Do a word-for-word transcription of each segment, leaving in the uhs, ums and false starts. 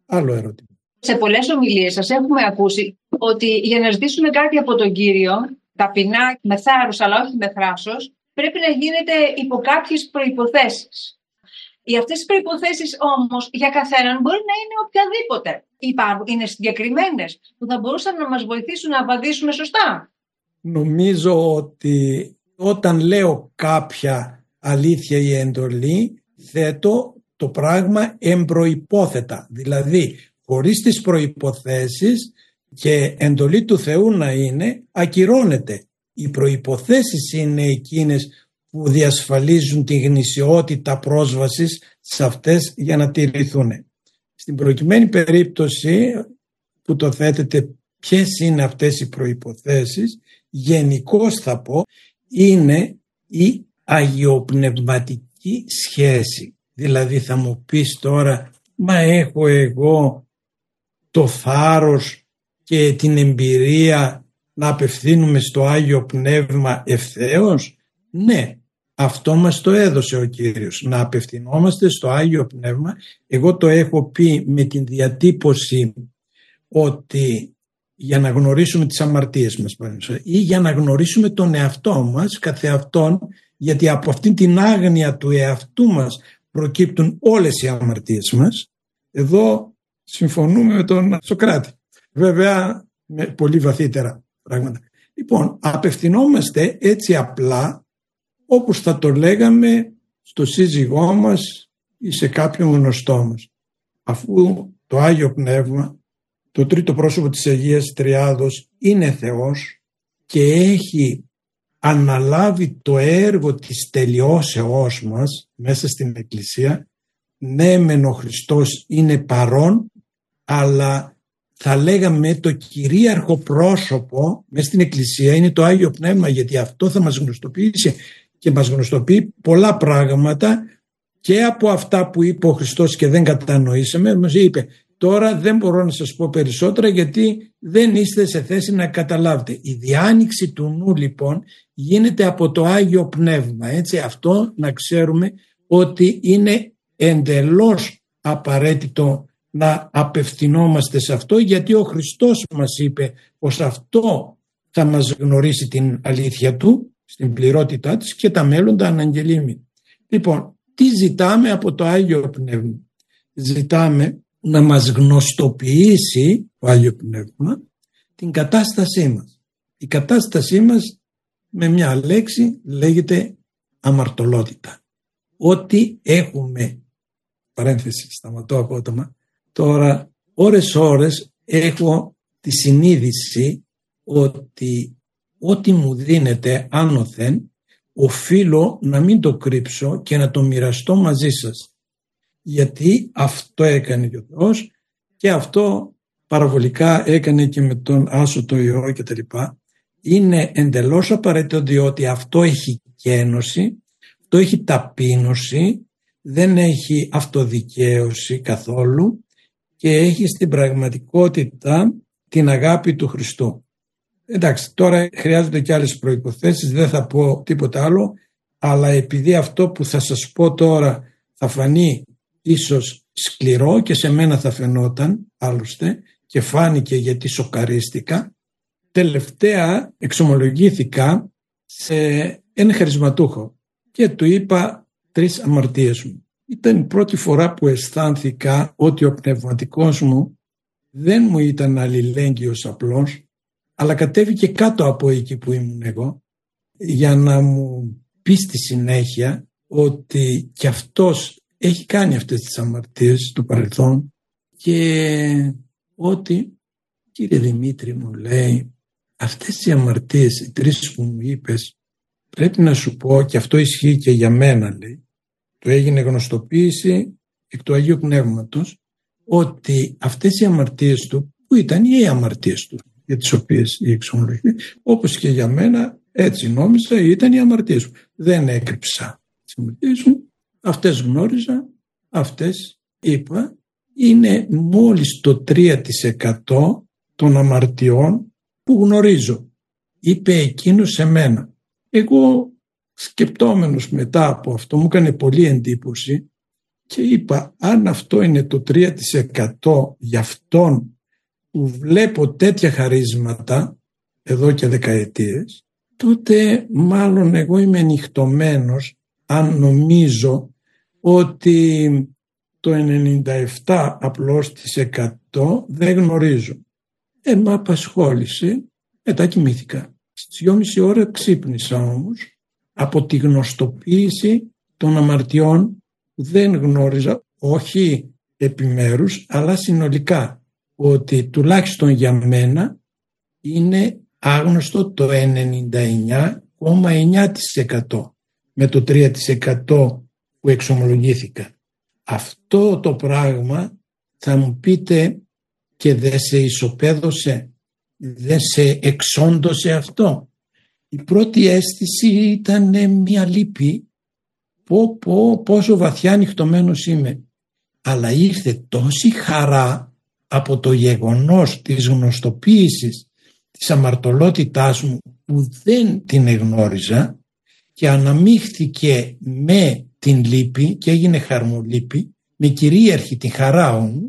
Άλλο ερώτημα. Σε πολλές ομιλίες σας έχουμε ακούσει ότι για να ζητήσουμε κάτι από τον Κύριο, ταπεινά, με θάρρος αλλά όχι με θράσος, πρέπει να γίνεται υπό κάποιες προϋποθέσεις. Οι αυτές οι προϋποθέσεις όμως για καθέναν μπορεί να είναι οποιαδήποτε. Υπάρχουν, είναι συγκεκριμένες που θα μπορούσαν να μας βοηθήσουν να απαντήσουμε σωστά. Νομίζω ότι όταν λέω κάποια αλήθεια ή εντολή, θέτω το πράγμα εμπροϋπόθετα. Δηλαδή, χωρίς τις προϋποθέσεις και εντολή του Θεού να είναι, ακυρώνεται. Οι προϋποθέσεις είναι εκείνες που διασφαλίζουν τη γνησιότητα πρόσβασης σε αυτές για να τηρηθούν. Στην προκειμένη περίπτωση που το θέτετε, ποιες είναι αυτές οι προϋποθέσεις, γενικώς θα πω, είναι η αγιοπνευματική σχέση. Δηλαδή θα μου πεις τώρα, μα έχω εγώ το θάρρος και την εμπειρία να απευθύνουμε στο Άγιο Πνεύμα ευθέως? Ναι, αυτό μας το έδωσε ο Κύριος, να απευθυνόμαστε στο Άγιο Πνεύμα. Εγώ το έχω πει με την διατύπωση ότι για να γνωρίσουμε τις αμαρτίες μας ή για να γνωρίσουμε τον εαυτό μας καθεαυτόν, γιατί από αυτήν την άγνοια του εαυτού μας προκύπτουν όλες οι αμαρτίες μας. Εδώ συμφωνούμε με τον Σοκράτη, βέβαια με πολύ βαθύτερα πράγματα. Λοιπόν, απευθυνόμαστε έτσι απλά όπως θα το λέγαμε στο σύζυγό μας ή σε κάποιον γνωστό μας, αφού το Άγιο Πνεύμα, το τρίτο πρόσωπο της Αγίας Τριάδος, είναι Θεός και έχει αναλάβει το έργο της τελειώσεώς μας μέσα στην Εκκλησία. Ναι, μεν ο Χριστός είναι παρόν, αλλά θα λέγαμε το κυρίαρχο πρόσωπο μέσα στην Εκκλησία είναι το Άγιο Πνεύμα, γιατί αυτό θα μας γνωστοποιήσει και μας γνωστοποιεί πολλά πράγματα και από αυτά που είπε ο Χριστός και δεν κατανοήσαμε. Μας είπε, τώρα δεν μπορώ να σας πω περισσότερα γιατί δεν είστε σε θέση να καταλάβετε. Η διάνοιξη του νου λοιπόν γίνεται από το Άγιο Πνεύμα. Έτσι, αυτό να ξέρουμε ότι είναι εντελώς απαραίτητο να απευθυνόμαστε σε αυτό, γιατί ο Χριστός μας είπε πως αυτό θα μας γνωρίσει την αλήθεια του στην πληρότητά της και τα μέλλοντα αναγγελίμη. Λοιπόν, τι ζητάμε από το Άγιο Πνεύμα? Ζητάμε να μας γνωστοποιήσει το Άγιο Πνεύμα την κατάστασή μας. Η κατάστασή μας με μια λέξη λέγεται αμαρτωλότητα. Ό,τι έχουμε, παρένθεση σταματώ απότομα, τώρα ώρες ώρες έχω τη συνείδηση ότι ό,τι μου δίνεται άνωθεν οφείλω να μην το κρύψω και να το μοιραστώ μαζί σας, γιατί αυτό έκανε και ο Θεός και αυτό παραβολικά έκανε και με τον Άσο το Υιό και τα λοιπά. Είναι εντελώς απαραίτητο, διότι αυτό έχει κένωση, αυτό έχει ταπείνωση, δεν έχει αυτοδικαίωση καθόλου και έχει στην πραγματικότητα την αγάπη του Χριστού. Εντάξει, τώρα χρειάζονται και άλλες προϋποθέσεις, δεν θα πω τίποτα άλλο, αλλά επειδή αυτό που θα σας πω τώρα θα φανεί ίσως σκληρό και σε μένα θα φαινόταν άλλωστε και φάνηκε γιατί σοκαρίστηκα, τελευταία εξομολογήθηκα σε ένα χαρισματούχο και του είπα τρεις αμαρτίες μου. Ήταν η πρώτη φορά που αισθάνθηκα ότι ο πνευματικός μου δεν μου ήταν αλληλέγγυος απλώς, αλλά κατέβηκε κάτω από εκεί που ήμουν εγώ για να μου πει στη συνέχεια ότι και αυτός έχει κάνει αυτές τις αμαρτίες του παρελθόν και ότι, κύριε Δημήτρη, μου λέει, αυτές οι αμαρτίες, οι τρεις που μου είπες, πρέπει να σου πω, και αυτό ισχύει και για μένα, λέει, του έγινε γνωστοποίηση εκ του Αγίου Πνεύματος, ότι αυτές οι αμαρτίες του, που ήταν οι αμαρτίες του, για τις οποίες η εξομολογία, όπως και για μένα, έτσι νόμιζα, ήταν οι αμαρτίες μου. Δεν έκρυψα τις αμαρτίες μου, αυτές γνώριζα, αυτές είπα, είναι μόλις το τρία τοις εκατό των αμαρτιών που γνωρίζω, είπε εκείνος σε μένα. Εγώ σκεπτόμενος μετά από αυτό, μου έκανε πολύ εντύπωση Και είπα, αν αυτό είναι το τρία τοις εκατό για αυτόν που βλέπω τέτοια χαρίσματα εδώ και δεκαετίες, τότε μάλλον εγώ είμαι νυχτωμένος αν νομίζω ότι το ενενήντα επτά απλώς της εκατό δεν γνωρίζω. Ε, με απασχόλησε, μετά κοιμήθηκα. Στις δυόμιση ώρα ξύπνησα όμως από τη γνωστοποίηση των αμαρτιών που δεν γνώριζα, όχι επιμέρους, αλλά συνολικά, ότι τουλάχιστον για μένα είναι άγνωστο το ενενήντα εννιά κόμμα εννιά τοις εκατό με το τρία τοις εκατό που εξομολογήθηκα. Αυτό το πράγμα θα μου πείτε, και δεν σε ισοπαίδωσε, δεν σε εξόντωσε αυτό? Η πρώτη αίσθηση ήταν μια λύπη, πω, πω, πόσο βαθιά νυχτωμένος είμαι. Αλλά ήρθε τόση χαρά από το γεγονός της γνωστοποίησης της αμαρτωλότητάς μου που δεν την εγνώριζα και αναμίχθηκε με την λύπη και έγινε χαρμολύπη, με κυρίαρχη την χαρά όμως,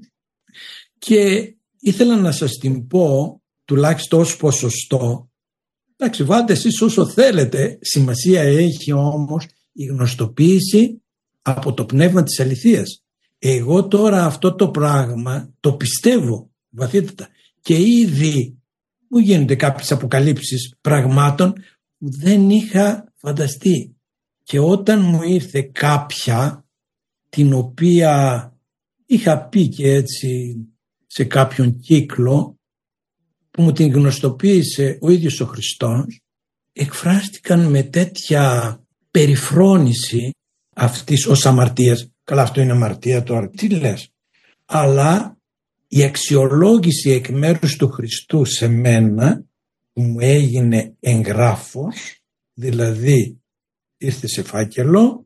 και ήθελα να σας την πω τουλάχιστον ως ποσοστό. Εντάξει, βάλτε εσείς όσο θέλετε, σημασία έχει όμως η γνωστοποίηση από το πνεύμα της αληθείας. Εγώ τώρα αυτό το πράγμα το πιστεύω βαθύτατα και ήδη μου γίνονται κάποιες αποκαλύψεις πραγμάτων που δεν είχα φανταστεί. Και όταν μου ήρθε κάποια την οποία είχα πει και έτσι σε κάποιον κύκλο που μου την γνωστοποίησε ο ίδιος ο Χριστός, εκφράστηκαν με τέτοια περιφρόνηση αυτής ως αμαρτίας. Καλά, αυτό είναι αμαρτία τώρα, τι λες? Αλλά η αξιολόγηση εκ μέρους του Χριστού σε μένα που μου έγινε εγγράφος, δηλαδή ήρθε σε φάκελο,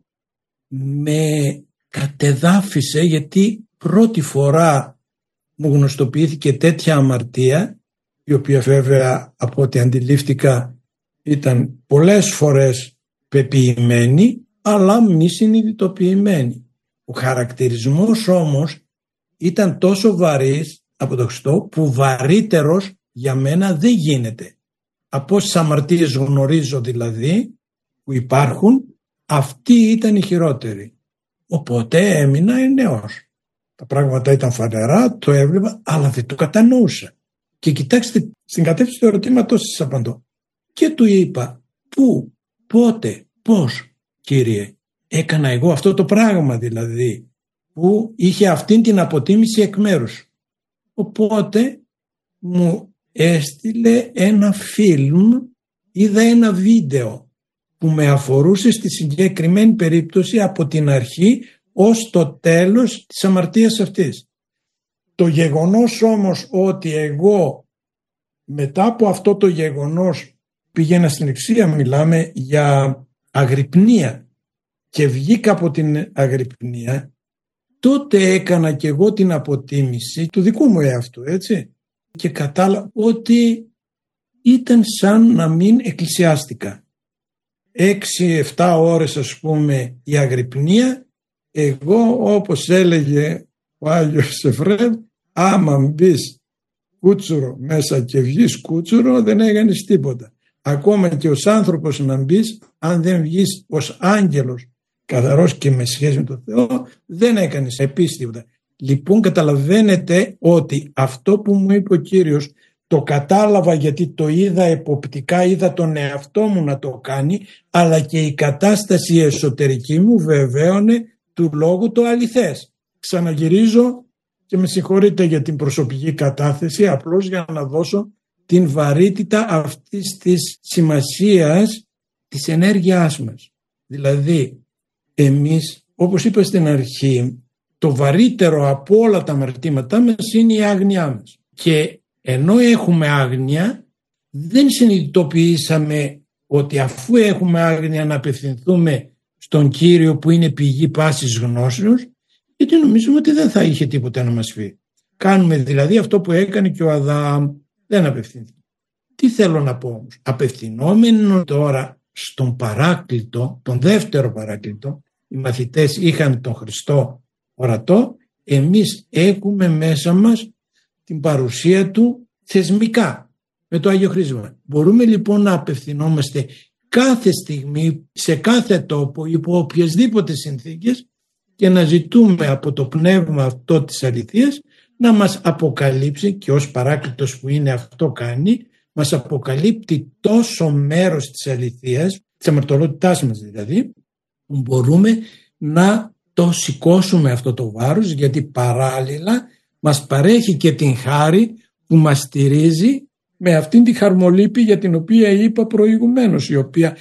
με κατεδάφισε, γιατί πρώτη φορά μου γνωστοποιήθηκε τέτοια αμαρτία, η οποία βέβαια από ό,τι αντιλήφθηκα ήταν πολλές φορές πεποιημένη, αλλά μη συνειδητοποιημένη. Ο χαρακτηρισμός όμως ήταν τόσο βαρύς από το Χριστό, που βαρύτερος για μένα δεν γίνεται. Από όσες αμαρτίες γνωρίζω δηλαδή που υπάρχουν, αυτή ήταν η χειρότερη. Οπότε έμεινα νέος. Τα πράγματα ήταν φανερά, το έβλεπα, αλλά δεν το κατανοούσα. Και κοιτάξτε, στην κατεύθυνση του ερωτήματος σας απαντώ. Και του είπα, πού, πότε, πώς, Κύριε, έκανα εγώ αυτό το πράγμα, δηλαδή, που είχε αυτήν την αποτίμηση εκ μέρους. Οπότε μου έστειλε ένα φιλμ, είδα ένα βίντεο που με αφορούσε στη συγκεκριμένη περίπτωση από την αρχή ως το τέλος της αμαρτίας αυτής. Το γεγονός όμως ότι εγώ μετά από αυτό το γεγονός πήγαινα στην εκκλησία, μιλάμε για αγρυπνία, και βγήκα από την αγρυπνία, τότε έκανα και εγώ την αποτίμηση του δικού μου εαυτού, έτσι, και κατάλαβα ότι ήταν σαν να μην εκκλησιάστηκα. Έξι εφτά ώρες ας πούμε η αγρυπνία, εγώ όπως έλεγε ο Άγιος Εφραίμ, άμα μπεις κούτσουρο μέσα και βγεις κούτσουρο δεν έκανες τίποτα. Ακόμα και ως άνθρωπος να μπεις, αν δεν βγεις ως άγγελος καθαρός και με σχέση με τον Θεό, δεν έκανες επίσης τίποτα. Λοιπόν, καταλαβαίνετε ότι αυτό που μου είπε ο Κύριος το κατάλαβα, γιατί το είδα εποπτικά, είδα τον εαυτό μου να το κάνει, αλλά και η κατάσταση εσωτερική μου βεβαίωνε του λόγου το αληθές. Ξαναγυρίζω και με συγχωρείτε για την προσωπική κατάθεση, απλώς για να δώσω την βαρύτητα αυτής της σημασίας της ενέργειάς μας. Δηλαδή, εμείς, όπως είπα στην αρχή, το βαρύτερο από όλα τα αμαρτήματά μας είναι η άγνοιά μας. Και ενώ έχουμε άγνοια, δεν συνειδητοποιήσαμε ότι αφού έχουμε άγνοια να απευθυνθούμε στον Κύριο που είναι πηγή πάσης γνώσεως, γιατί νομίζουμε ότι δεν θα είχε τίποτα να μας πει. Κάνουμε δηλαδή αυτό που έκανε και ο Αδάμ, δεν απευθύνθηκε. Τι θέλω να πω όμως, απευθυνόμενο τώρα στον παράκλητο, τον δεύτερο παράκλητο, οι μαθητές είχαν τον Χριστό ορατό, εμείς έχουμε μέσα μας την παρουσία του θεσμικά με το Άγιο Χρήσμα. Μπορούμε λοιπόν να απευθυνόμαστε κάθε στιγμή, σε κάθε τόπο, υπό οποιασδήποτε συνθήκες και να ζητούμε από το πνεύμα αυτό της αληθείας να μας αποκαλύψει, και ως παράκλητος που είναι αυτό κάνει, μας αποκαλύπτει τόσο μέρος της αληθείας, της αμαρτωλότητάς μας δηλαδή, που μπορούμε να το σηκώσουμε αυτό το βάρος, γιατί παράλληλα μας παρέχει και την χάρη που μας στηρίζει με αυτήν τη χαρμολύπη για την οποία είπα προηγουμένως, η οποία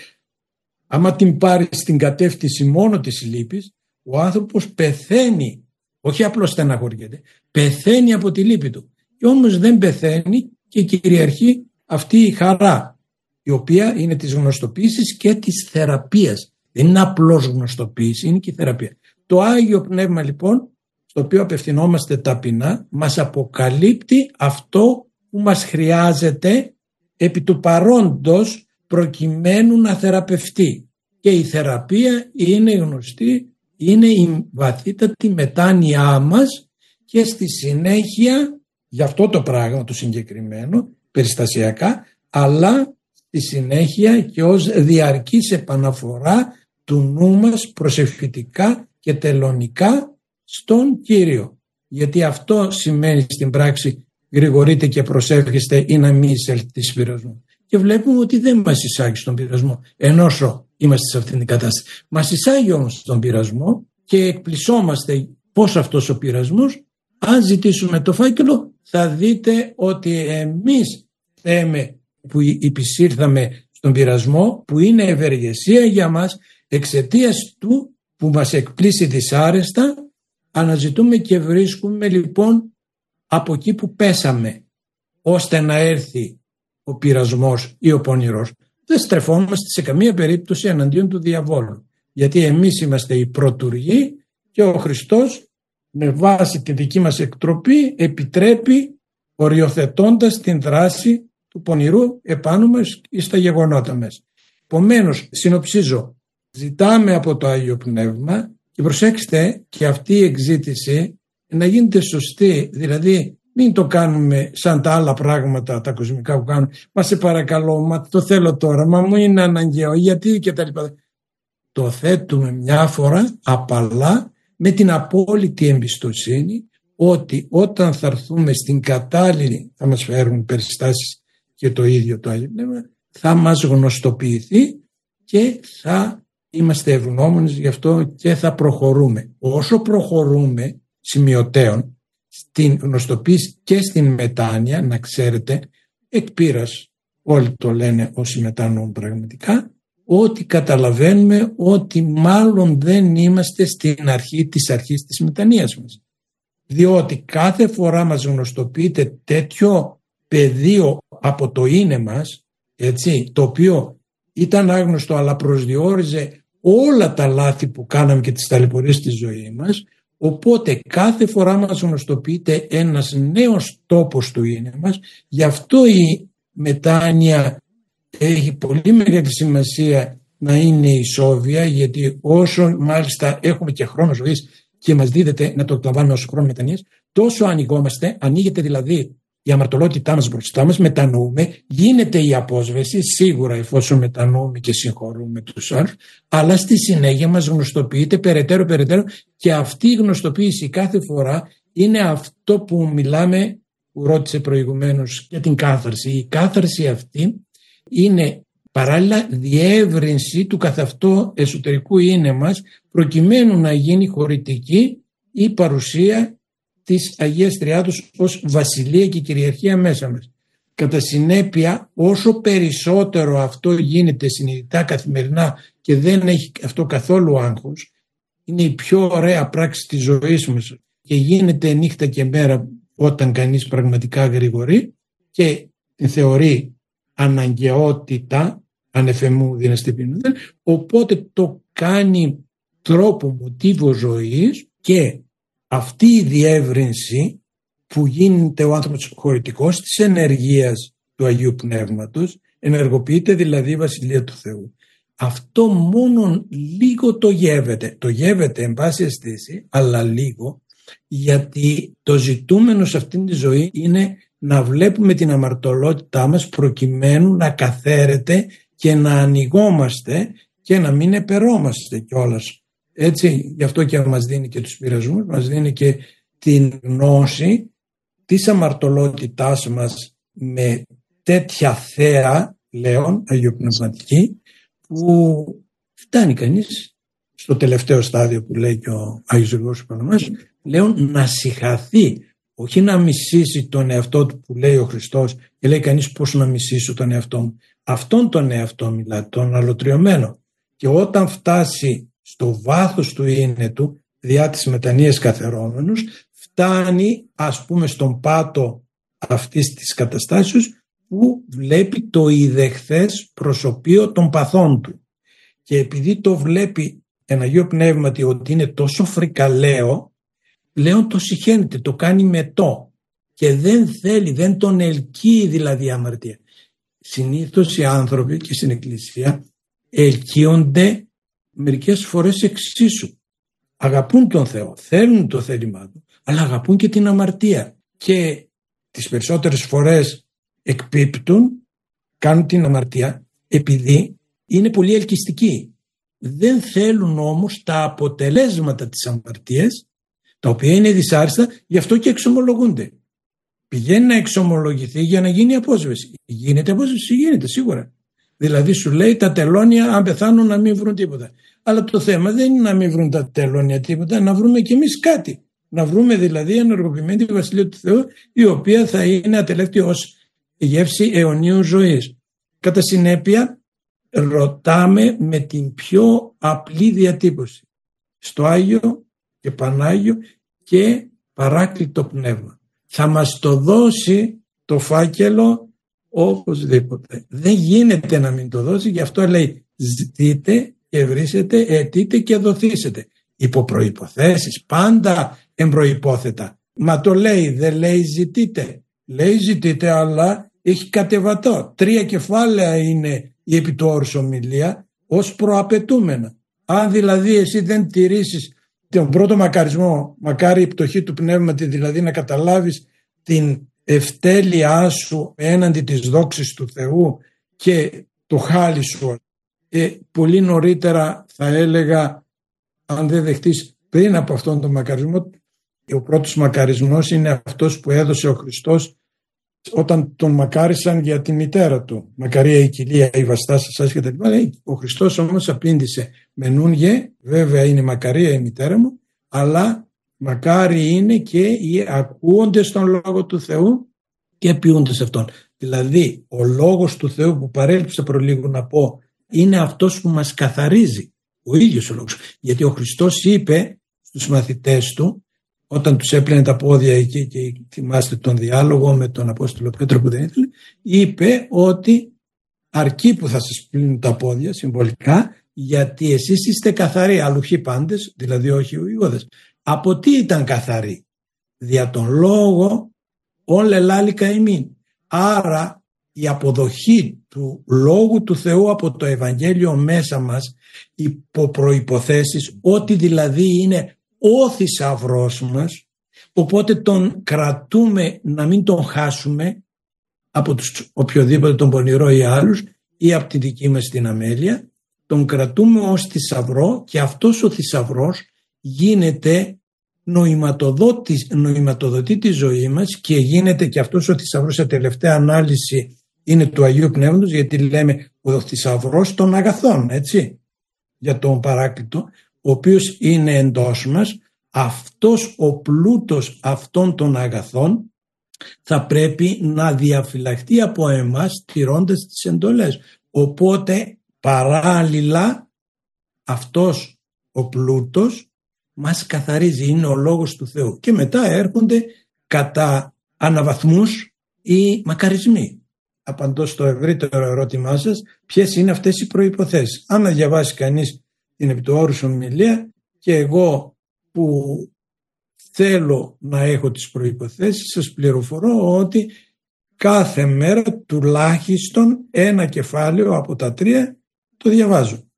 άμα την πάρει στην κατεύθυνση μόνο της λύπης, ο άνθρωπος πεθαίνει, όχι απλώς στεναχωριέται, πεθαίνει από τη λύπη του. Και όμως δεν πεθαίνει και κυριαρχεί αυτή η χαρά, η οποία είναι της γνωστοποίησης και της θεραπείας. Δεν είναι απλώς γνωστοποίηση, είναι και η θεραπεία. Το Άγιο Πνεύμα λοιπόν, στο οποίο απευθυνόμαστε ταπεινά, μας αποκαλύπτει αυτό που μας χρειάζεται επί του παρόντος προκειμένου να θεραπευτεί. Και η θεραπεία είναι γνωστή, είναι η βαθύτατη μετάνοιά μας και στη συνέχεια για αυτό το πράγμα το συγκεκριμένο περιστασιακά, αλλά στη συνέχεια και ως διαρκής επαναφορά του νου μας προσευχητικά και τελωνικά στον Κύριο. Γιατί αυτό σημαίνει στην πράξη γρηγορείτε και προσεύχεστε ή να μην εισέλθετε σε πειρασμό. Και βλέπουμε ότι δεν μας εισάγει στον πειρασμό, ενώ είμαστε σε αυτήν την κατάσταση. Μας εισάγει όμως στον πειρασμό και εκπλησόμαστε πως αυτός ο πειρασμός, αν ζητήσουμε το φάκελο, θα δείτε ότι εμείς θέμε που υπησύρθαμε στον πειρασμό, που είναι ευεργεσία για μας, εξαιτίας του που μας εκπλήσει δυσάρεστα, αναζητούμε και βρίσκουμε λοιπόν από εκεί που πέσαμε, ώστε να έρθει ο πειρασμός ή ο πονηρός. Δεν στρεφόμαστε σε καμία περίπτωση εναντίον του διαβόλου, γιατί εμείς είμαστε οι πρωτουργοί και ο Χριστός με βάση τη δική μας εκτροπή επιτρέπει, οριοθετώντας την δράση του πονηρού επάνω μας ή στα γεγονότα μας. Επομένως, συνοψίζω, ζητάμε από το Άγιο Πνεύμα και προσέξτε και αυτή η εξήτηση να γίνεται σωστή, δηλαδή μην το κάνουμε σαν τα άλλα πράγματα τα κοσμικά που κάνουμε, μα σε παρακαλώ, μα το θέλω τώρα, μα μου είναι αναγκαίο, γιατί και τα λοιπά. Το θέτουμε μια φορά απαλά με την απόλυτη εμπιστοσύνη ότι όταν θα έρθουμε στην κατάλληλη, θα μας φέρουν περιστάσεις και το ίδιο το Άγιο Πνεύμα, θα μας γνωστοποιηθεί και θα είμαστε ευγνώμονες γι' αυτό και θα προχωρούμε. Όσο προχωρούμε σημειωτέων στην γνωστοποίηση και στην μετάνοια, να ξέρετε, εκ πείρας, όλοι το λένε όσοι μετάνοουν πραγματικά, ότι καταλαβαίνουμε ότι μάλλον δεν είμαστε στην αρχή της αρχής της μετανοίας μας. Διότι κάθε φορά μας γνωστοποιείται τέτοιο πεδίο από το είναι μας, έτσι, το οποίο ήταν άγνωστο αλλά προσδιορίζε όλα τα λάθη που κάναμε και τις ταλαιπωρίες της ζωής μας, οπότε κάθε φορά μας γνωστοποιείται ένας νέος τόπος του είναι μας. Γι' αυτό η μετάνοια έχει πολύ μεγάλη σημασία να είναι ισόβια, γιατί όσο μάλιστα έχουμε και χρόνο ζωής και μας δίδεται να το εκλαμβάνουμε ως χρόνο μετανοίας, τόσο ανοιγόμαστε, ανοίγεται δηλαδή η αμαρτωλότητά μας μπροστά μας, μετανοούμε, γίνεται η απόσβεση, σίγουρα εφόσον μετανοούμε και συγχωρούμε τους άλλους, αλλά στη συνέχεια μας γνωστοποιείται περαιτέρω περαιτέρω και αυτή η γνωστοποίηση κάθε φορά είναι αυτό που μιλάμε, που ρώτησε προηγουμένως για την κάθαρση. Η κάθαρση αυτή είναι παράλληλα διεύρυνση του καθ' αυτό εσωτερικού είναι μας, προκειμένου να γίνει χωρητική η παρουσία της Αγίας Τριάδος ως βασιλεία και κυριαρχία μέσα μας. Κατά συνέπεια, όσο περισσότερο αυτό γίνεται συνειδητά καθημερινά και δεν έχει αυτό καθόλου άγχος, είναι η πιο ωραία πράξη της ζωής μας και γίνεται νύχτα και μέρα όταν κανείς πραγματικά γρηγορεί και την θεωρεί αναγκαιότητα, ανεφεμού δυναστή ποινούδεν, οπότε το κάνει τρόπο μοτίβο ζωής και αυτή η διεύρυνση που γίνεται ο άνθρωπος χωρητικός της ενεργείας του Αγίου Πνεύματος, ενεργοποιείται δηλαδή η Βασιλεία του Θεού. αυτό μόνο λίγο το γεύεται. Το γεύεται εν πάση αισθήση, αλλά λίγο, γιατί το ζητούμενο σε αυτήν τη ζωή είναι να βλέπουμε την αμαρτωλότητά μας προκειμένου να καθαίρεται και να ανοιγόμαστε και να μην επερώμαστε κιόλας. Έτσι, γι' αυτό και μας δίνει και τους πειρασμούς, μας δίνει και την γνώση της αμαρτωλότητάς μας με τέτοια θέα, λέω, αγιοπνευματική, που φτάνει κανείς στο τελευταίο στάδιο που λέει και ο Άγιος Γρηγόρης ο Παναμάς, λέω να συγχαθεί, όχι να μισήσει τον εαυτό του που λέει ο Χριστός και λέει κανείς πώς να μισήσω τον εαυτό μου. Αυτόν τον εαυτό μιλά, τον αλωτριωμένο. Και όταν φτάσει στο βάθος του είναι του, διά της μετανοίας καθερόμενος, φτάνει ας πούμε στον πάτο αυτής της καταστάσεως που βλέπει το ιδεχθές προσωπείο των παθών του. Και επειδή το βλέπει ένα Αγίο Πνεύματι ότι είναι τόσο φρικαλαίο, πλέον το συχαίνεται, το κάνει μετό και δεν θέλει, δεν τον ελκύει δηλαδή η αμαρτία. Συνήθως οι άνθρωποι και στην Εκκλησία ελκύονται μερικές φορές εξίσου. Αγαπούν τον Θεό, θέλουν το θέλημά του, αλλά αγαπούν και την αμαρτία και τις περισσότερες φορές εκπίπτουν, κάνουν την αμαρτία επειδή είναι πολύ ελκυστικοί. Δεν θέλουν όμως τα αποτελέσματα της αμαρτίας, τα οποία είναι δυσάρεστα, γι' αυτό και εξομολογούνται. Πηγαίνει να εξομολογηθεί για να γίνει απόσβεση. Γίνεται απόσβεση, γίνεται σίγουρα. Δηλαδή σου λέει τα τελώνια αν πεθάνουν να μην βρουν τίποτα. Αλλά το θέμα δεν είναι να μην βρουν τα τελώνια τίποτα, να βρούμε κι εμείς κάτι. Να βρούμε δηλαδή ενεργοποιημένη τη Βασιλεία του Θεού, η οποία θα είναι ατελεύτη ως γεύση αιωνίου ζωής. Κατά συνέπεια ρωτάμε με την πιο απλή διατύπωση. Στο Άγιο και Πανάγιο και Παράκλητο Πνεύμα. Θα μας το δώσει το φάκελο οπωσδήποτε. Δεν γίνεται να μην το δώσει, γι' αυτό λέει ζητείτε και βρίσετε, αιτείτε και δοθήσετε. Υπό προϋποθέσεις, πάντα εμπροϋπόθετα. Μα το λέει, δεν λέει ζητείτε. Λέει ζητείτε, αλλά έχει κατεβατό. Τρία κεφάλαια είναι η επί του όρους ομιλία ως προαπαιτούμενα. Αν δηλαδή εσύ δεν τηρήσεις τον πρώτο μακαρισμό, μακάρι η πτωχή του πνεύματι, δηλαδή να καταλάβεις την ευτέλειά σου έναντι της δόξης του Θεού και το χάλι σου, ε, πολύ νωρίτερα θα έλεγα, αν δεν δεχτείς πριν από αυτόν τον μακαρισμό, ο πρώτος μακαρισμός είναι αυτός που έδωσε ο Χριστός όταν τον μακάρισαν για τη μητέρα του. Μακαρία η κοιλία, η βαστάσα σας και τα λοιπά. Ο Χριστός όμως απήντησε με νούνγε, βέβαια είναι μακαρία η μητέρα μου, αλλά μακάρι είναι και οι ακούοντες τον Λόγο του Θεού και ποιούντες αυτόν. Δηλαδή ο Λόγος του Θεού που παρέλειψα προλίγου να πω είναι αυτός που μας καθαρίζει, ο ίδιος ο Λόγος. Γιατί ο Χριστός είπε στους μαθητές του, όταν τους έπλαινε τα πόδια εκεί και θυμάστε τον διάλογο με τον Απόστολο Πέτρο που δεν ήθελε, είπε ότι αρκεί που θα σας πλύνουν τα πόδια συμβολικά, γιατί εσείς είστε καθαροί, αλουχοί πάντες, δηλαδή όχι ο Ιούδας. Από τι ήταν καθαροί? Δια τον λόγο όλε λάλικα ημίν. Άρα η αποδοχή του Λόγου του Θεού από το Ευαγγέλιο μέσα μας υπό προϋποθέσεις, ότι δηλαδή είναι ο θησαυρός μας, οπότε τον κρατούμε να μην τον χάσουμε από τους οποιοδήποτε τον πονηρό ή άλλους ή από τη δική μας την αμέλεια, τον κρατούμε ως θησαυρό και αυτός ο θησαυρός γίνεται νοηματοδοτεί τη ζωή μας και γίνεται και αυτός ο θησαυρός σε τελευταία ανάλυση είναι του Αγίου Πνεύματος, γιατί λέμε ο θησαυρός των αγαθών, έτσι, για τον Παράκλητο, ο οποίος είναι εντός μας. Αυτός ο πλούτος αυτών των αγαθών θα πρέπει να διαφυλαχτεί από εμάς τηρώντας τις εντολές. Οπότε παράλληλα αυτός ο πλούτος μας καθαρίζει, είναι ο Λόγος του Θεού. Και μετά έρχονται κατά αναβαθμούς οι μακαρισμοί. Απαντώ στο ευρύτερο ερώτημά σας, ποιες είναι αυτές οι προϋποθέσεις. Αν διαβάσει κανείς την επί του όρους ομιλία και εγώ που θέλω να έχω τις προϋποθέσεις, σας πληροφορώ ότι κάθε μέρα τουλάχιστον ένα κεφάλαιο από τα τρία το διαβάζω.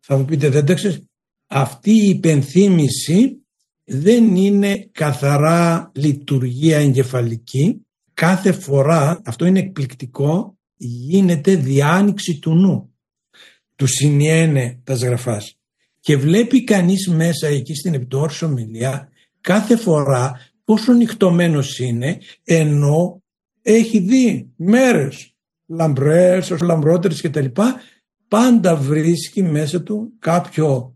Θα μου πείτε, δεν τα ξέρεις. Αυτή η υπενθύμηση δεν είναι καθαρά λειτουργία εγκεφαλική. Κάθε φορά, αυτό είναι εκπληκτικό, γίνεται διάνοιξη του νου. Του συνιένε τα σγραφάς. Και βλέπει κανείς μέσα εκεί στην επιτόρηση ομιλία κάθε φορά πόσο νυχτωμένος είναι, ενώ έχει δει μέρες λαμπρές, λαμπρότερες κτλ. Πάντα βρίσκει μέσα του κάποιο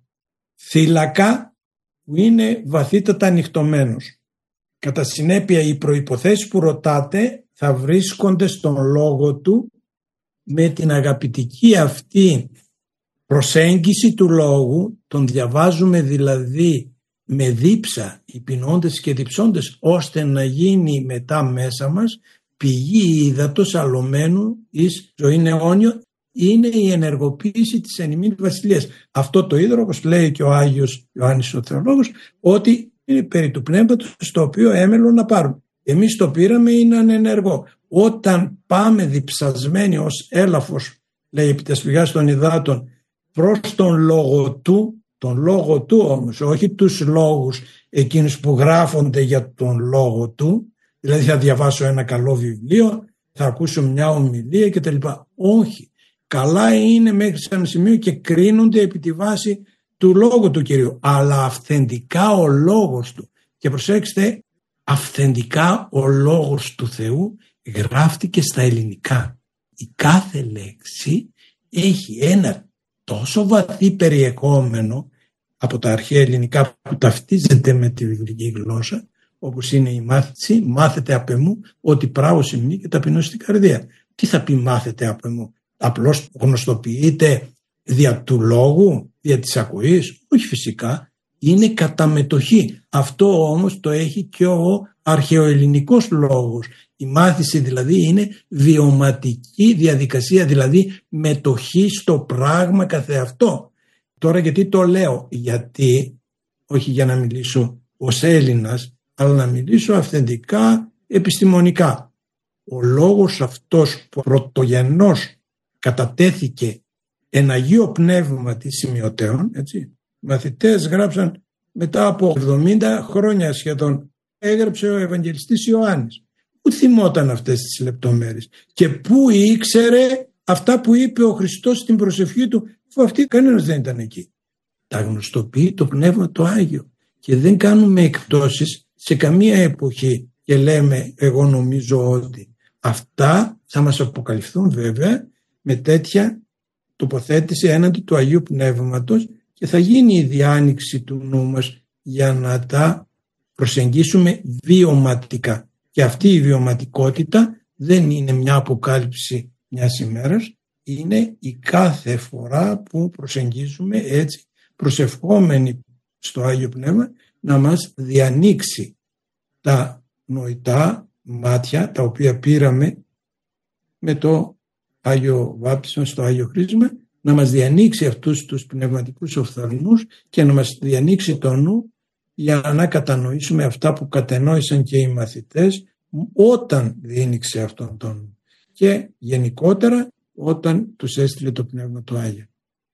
θύλακα που είναι βαθύτατα νυχτωμένος. Κατά συνέπεια οι προϋποθέσεις που ρωτάτε θα βρίσκονται στον λόγο του, με την αγαπητική αυτή προσέγγιση του λόγου, τον διαβάζουμε δηλαδή με δίψα, υπηνώντες και διψώντες, ώστε να γίνει μετά μέσα μας πηγή ύδατος αλωμένου εις ζωήν αιώνιο. Είναι η ενεργοποίηση της εν ημίν βασιλείας. Αυτό το ίδρο, όπως λέει και ο Άγιος Ιωάννης ο Θεολόγος, ότι είναι περί του πνεύματος, στο οποίο έμελον να πάρουν. Εμείς το πήραμε, είναι ανενεργό. Όταν πάμε διψασμένοι ως έλαφος, λέει επί τας πηγάς των υδάτων, προς τον λόγο του, τον λόγο του όμως, όχι τους λόγους εκείνους που γράφονται για τον λόγο του, δηλαδή θα διαβάσω ένα καλό βιβλίο, θα ακούσω μια ομιλία κτλ. Όχι. Καλά είναι μέχρι σε ένα σημείο και κρίνονται επί τη βάση του λόγου του Κυρίου. Αλλά αυθεντικά ο λόγος του, και προσέξτε, αυθεντικά ο λόγος του Θεού γράφτηκε στα ελληνικά. Η κάθε λέξη έχει ένα τόσο βαθύ περιεχόμενο από τα αρχαία ελληνικά που ταυτίζεται με τη βιβλική γλώσσα, όπως είναι η μάθηση, μάθετε απ' εμού ότι πράγω σημεί και ταπεινώ στην καρδία. Τι θα πει μάθετε απ' εμού? Απλώς γνωστοποιείται δια του λόγου, δια της ακοής? Όχι φυσικά, είναι καταμετοχή. Αυτό όμως το έχει και ο αρχαιοελληνικός λόγος. Η μάθηση δηλαδή είναι βιωματική διαδικασία, δηλαδή μετοχή στο πράγμα καθεαυτό. Τώρα γιατί το λέω? Γιατί, όχι για να μιλήσω ως Έλληνας, αλλά να μιλήσω αυθεντικά επιστημονικά. Ο λόγος αυτός που πρωτογενώς κατατέθηκε εν Αγίο Πνεύμα της σημειωτέων, έτσι. Μαθητές γράψαν μετά από εβδομήντα χρόνια σχεδόν, έγραψε ο Ευαγγελιστής Ιωάννης. Πού θυμόταν αυτές τις λεπτομέρειες και πού ήξερε αυτά που είπε ο Χριστός στην προσευχή του, αφού αυτή κανένας δεν ήταν εκεί. Τα γνωστοποιεί το Πνεύμα το Άγιο και δεν κάνουμε εκπτώσεις σε καμία εποχή και λέμε εγώ νομίζω ότι. Αυτά θα μας αποκαλυφθούν βέβαια με τέτοια τοποθέτηση έναντι του Αγίου Πνεύματος και θα γίνει η διάνοιξη του νου μας για να τα προσεγγίσουμε βιωματικά. Και αυτή η βιωματικότητα δεν είναι μια αποκάλυψη μιας ημέρας, είναι η κάθε φορά που προσεγγίζουμε έτσι, προσευχόμενοι στο Άγιο Πνεύμα να μας διανοίξει τα νοητά μάτια τα οποία πήραμε με το Άγιο Βάπτισμα στο Άγιο Χρήσμα, να μας διανοίξει αυτούς τους πνευματικούς οφθαλμούς και να μας διανοίξει το νου για να κατανοήσουμε αυτά που κατενόησαν και οι μαθητές όταν διήνυξε αυτόν τον νου και γενικότερα όταν τους έστειλε το Πνεύμα το Άγιο.